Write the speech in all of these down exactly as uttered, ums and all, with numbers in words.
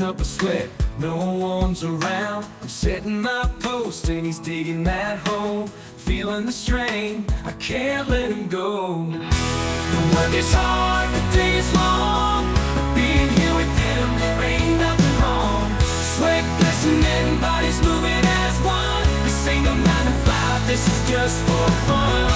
up a sweat, no one's around. I'm setting my post and he's digging that hole. Feeling the strain, I can't let him go. The work is hard, the day is long, but being here with him, there ain't nothing wrong. Sweat glistening, bodies moving as one. This ain't no nine to five, this is just for fun.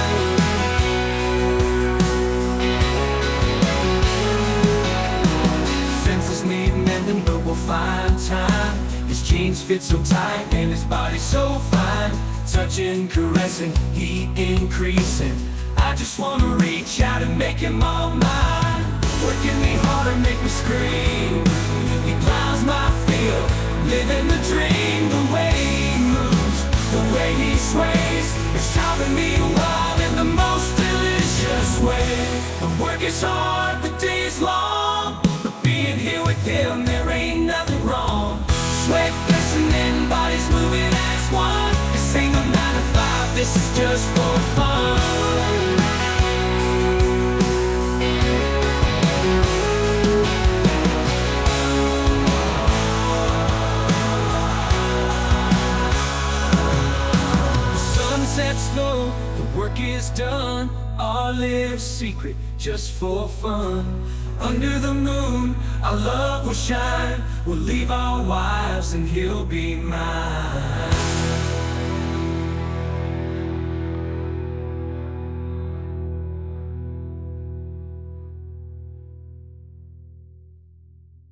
Fences need mending, but we'll find time. His jeans fit so tight and his body so fine. Touching, caressing, heat increasing. I just wanna reach out and make him all mine. Working me harder, make me scream. He plows my field, living the dream. The way he moves, the way he sways, it's driving me wild in the most delicious way. The work is hard, the day is long, but being here with him, there ain't nothing wrong. Sweat glistening, bodies moving as one. This ain't no nine to five, this is just for fun. The sun sets low, the work is done. Our live secret, just for fun. Under the moon, our love will shine. We'll leave our wives and he'll be mine.